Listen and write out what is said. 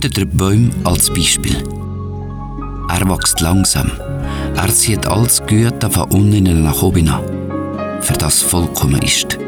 Nehmt den Baum als Beispiel. Er wächst langsam. Er zieht alles Gute von unten nach oben an, für das vollkommen ist.